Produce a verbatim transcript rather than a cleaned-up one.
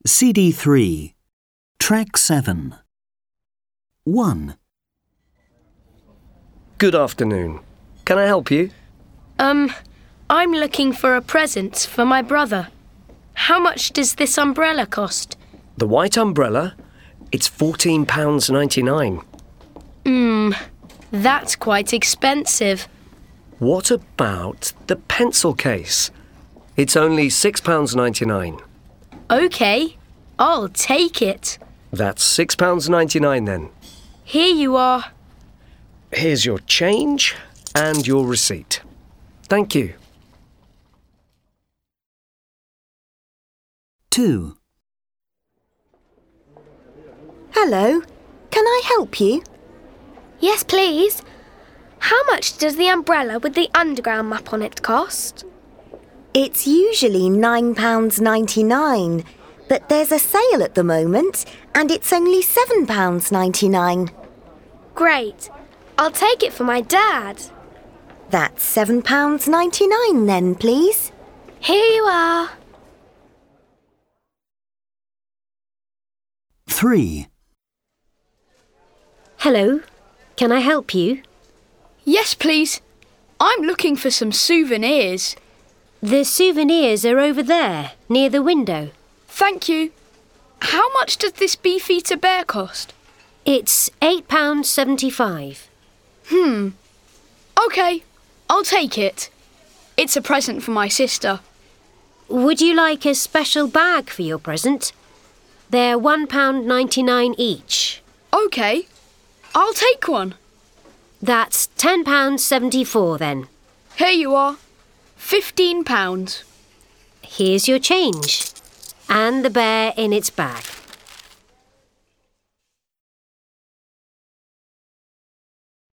C D three. Track seven. one. Good afternoon. Can I help you? Um, I'm looking for a present for my brother. How much does this umbrella cost? The white umbrella? It's fourteen pounds ninety-nine. Hmm, that's quite expensive. What about the pencil case? It's only six pounds ninety-nine. OK, I'll take it. That's six pounds ninety-nine then. Here you are. Here's your change and your receipt. Thank you. two. Hello, can I help you? Yes, please. How much does the umbrella with the underground map on it cost? It's usually nine pounds ninety-nine, but there's a sale at the moment and it's only seven pounds ninety-nine. Great. I'll take it for my dad. That's seven pounds ninety-nine then, please. Here you are. three. Hello, can I help you? Yes, please. I'm looking for some souvenirs. The souvenirs are over there, near the window. Thank you. How much does this Beefeater bear cost? It's eight pounds seventy-five. Hmm. OK, I'll take it. It's a present for my sister. Would you like a special bag for your present? They're one pound ninety-nine each. OK, I'll take one. That's ten pounds seventy-four then. Here you are. fifteen pounds. Here's your change. And the bear in its bag.